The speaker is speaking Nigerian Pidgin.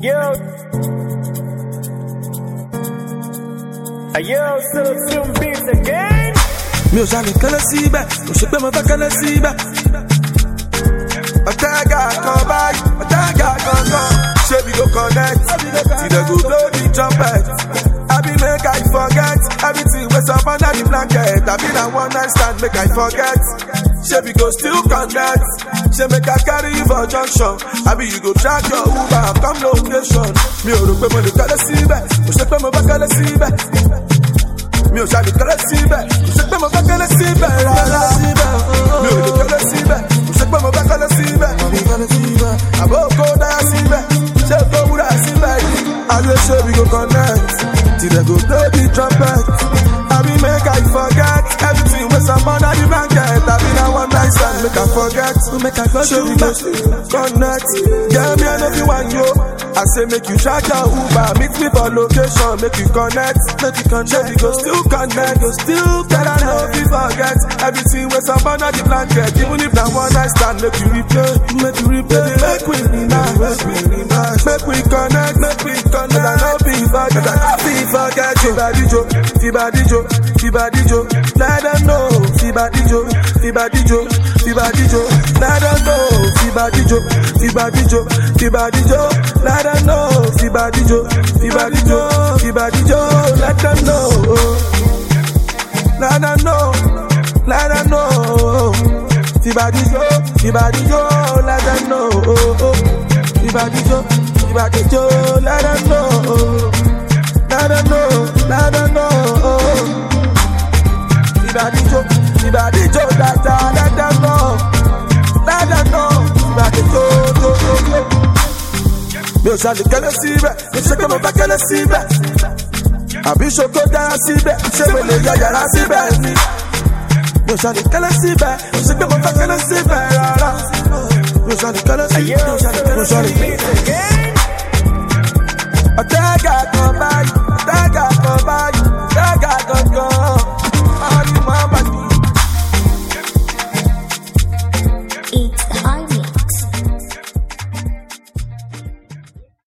Selection beats again. Mi ò ṣàlè kẹ́lẹ́ síbẹ̀, kò ṣe pé mo fẹ́ kẹ́lẹ́ síbẹ̀. Ọ̀tẹ́gà kan báyìí, ọ̀tẹ́gà kankan. Ṣé we go connect? Till they go blow the trumpet. I be make I forget everything wey up under the blanket. I be that one night stand make I forget. Ṣé we go still connect? Ṣé make I carry you for junction? I be you go track your Uber come location. Mi ò rò pé mo lè kẹ́lẹ́ síbẹ̀, kò ṣe pé mo fẹ́ kẹ́lẹ́ síbẹ̀. Mi ò ṣàlè kẹ́lẹ́ síbẹ̀, kò ṣe pé mo fẹ́ kẹ́lẹ́ síbẹ̀ rárá. Mi ò lè kẹ́lẹ́ síbẹ̀, kò ṣe pé mo fẹ́ kẹ́lẹ́ síbẹ̀. Àbó kó dára síbẹ̀, ṣé kó wúrà síbẹ̀ yìí. Ayé ṣé we go connect, till they go blow the trumpet. I be make I forget everything wey up under the blanket. I be that one night stand make I forget. Ṣé we go connect? Girl, me I know you want you. I say make you track your Uber, meet me for location, make you connect. Ṣé we go still connect? Girl, I know if you forget everything wey up under the blanket. Even if that one night stand, make you replay. Make we reunite, make we connect. Cause I know if forget you. Fibadijo, let them know. Fibadijo, let them know. Fibadijo, let them know. Fibadijo, let them know. Let them know. Fibadijo, let them know. Fibadijo, let them know. Let them know. Fibadijo, dada, let them know. Fibadijo. Mi ò ṣàlè kẹ́lẹ́ síbẹ̀, mi ṣe pé mo fẹ́ kẹ́lẹ́ síbẹ̀. Àbí ṣoko dára síbẹ̀, ṣé mo lè yọ yàrá síbẹ̀ ni? Mi ò ṣàlè kẹ́lẹ́ síbẹ̀, mi ṣe pé mo fẹ́ kẹ́lẹ́ síbẹ̀ rárá. Mi ò ṣàlè kẹ́lẹ́ síbẹ̀, mi ò ṣàlè. Ọ̀tẹ́gà